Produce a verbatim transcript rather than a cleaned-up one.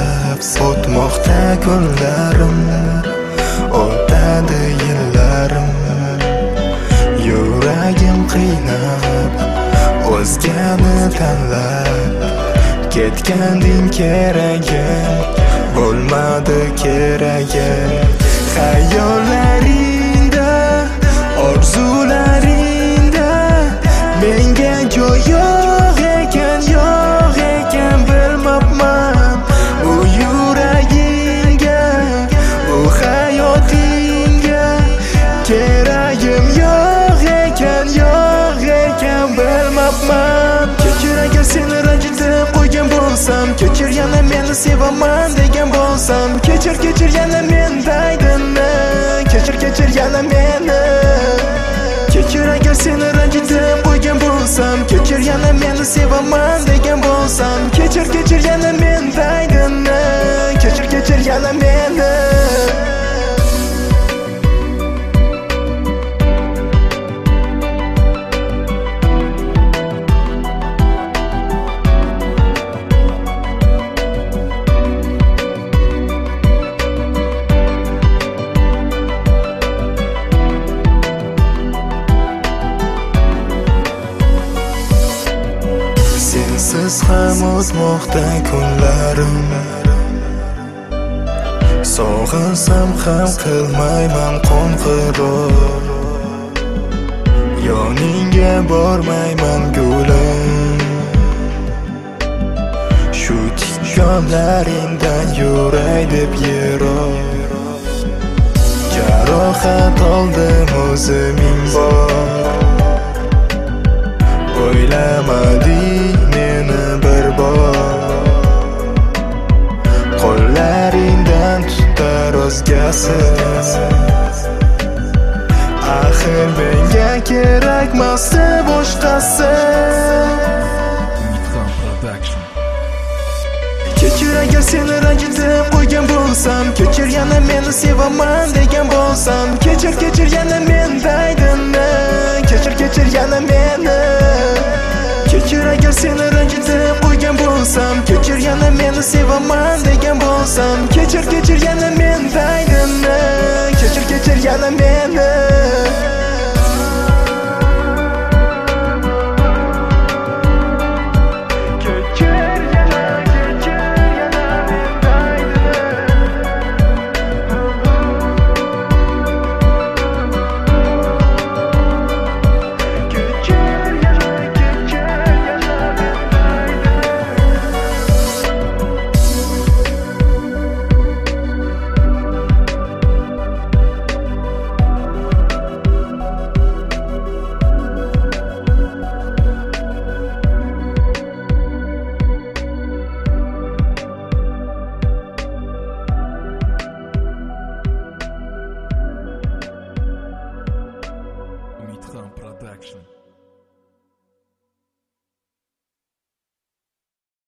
sanab o'tmoqda kunlarim, o'tadi yillarim. Yuragim qiynab o'zgani tanlab ketganding, keragim bo'lmadi keragim. Xayollaringda, orzularingda menga joy yo'q ekan, yo'q ekan. Bilmabman bu yuragingga, bu hayotingga keragim yo'q ekan, yo'q ekan. Bilmabman. Kechir agar seni ranjitib qo'ygan bo'lsam, kechir yana meni sevaman degan bo'lsam, kechir kechir yana mendaydini, kechir kechir yana meni. Kechir agar seni ranjitib qo'ygan bo'lsam, kechir yana meni sevaman degan bo'lsam, kechir kechir yana mendaydini, kechir kechir yana meni. Sensiz ham o'tmoqda kunlarim, sog'insam ham qilmayman qo'ng'iroq. Yoningga bormayman gulim, shu tikonlaringdan yuray deb yiroq. Jarohat oldim o'ziming bor, o'ylamadik meni bir bor. Qo'llaringdan tutar o'zgasi, axir menga kerakmasdi boshqasi. Kechir agar seni ranjitib qo'ygan bo'lsam, kechir yana meni sevaman degan bo'lsam, kechir kechir yana mendaydini, kechir kechir yana meni. Kechir agar seni ranjitib qo'ygan bo'lsam, kechir yana meni sevaman degan bo'lsam, kechir kechir yana mendaydini, kechir kechir yana meni.